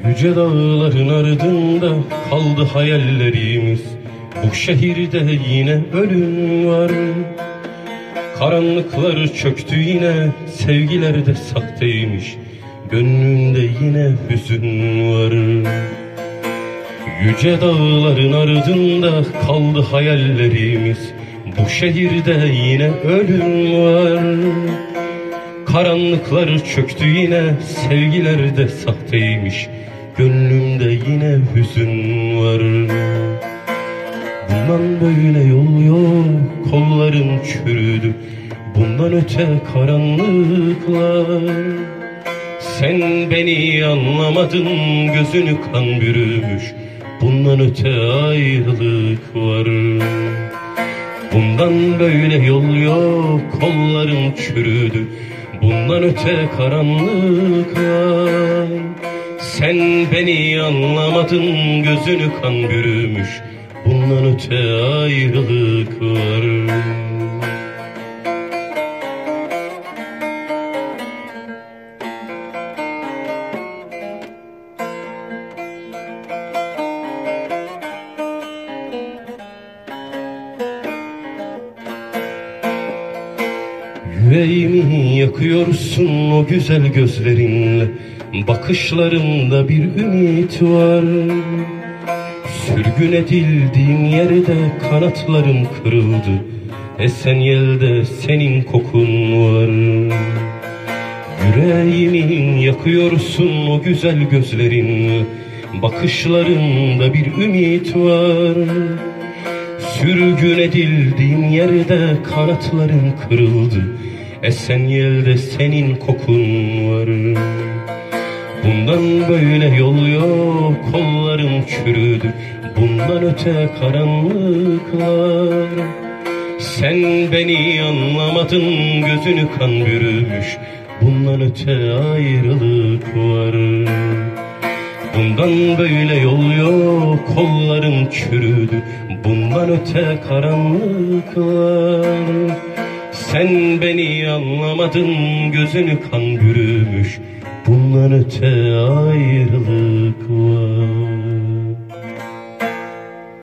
Yüce dağların ardında kaldı hayallerimiz. Bu şehirde yine ölüm var. Karanlıklar çöktü yine, sevgiler de sahteymiş. Gönlünde yine hüzün var. Yüce dağların ardında kaldı hayallerimiz. Bu şehirde yine ölüm var. Karanlıklar çöktü yine, sevgiler de sahteymiş. Gönlümde yine hüzün var. Bundan böyle yol yok, kollarım çürüdü. Bundan öte karanlıklar. Sen beni anlamadın, gözünü kan bürümüş. Bundan öte ayrılık var. Bundan böyle yol yok, kollarım çürüdü. Bundan öte karanlıklar. Sen beni anlamadın, gözünü kan bürümüş. Bundan öte ayrılık var. Yüreğimi yakıyorsun o güzel gözlerinle. Bakışlarında bir ümit var. Sürgün edildiğim yerde kanatlarım kırıldı. Esen yelde senin kokun var. Yüreğimi yakıyorsun o güzel gözlerinle. Bakışlarında bir ümit var. Sürgün edildiğim yerde kanatlarım kırıldı. Esen yelde senin kokun var. Bundan böyle yol yok, kollarım çürüdü. Bundan öte karanlıklar. Sen beni anlamadın, gözünü kan bürümüş. Bundan öte ayrılık var. Bundan böyle yol yok, kollarım çürüdü. Bundan öte karanlıklar. Sen beni anlamadın, gözünü kan bürümüş. Bundan öte ayrılık var.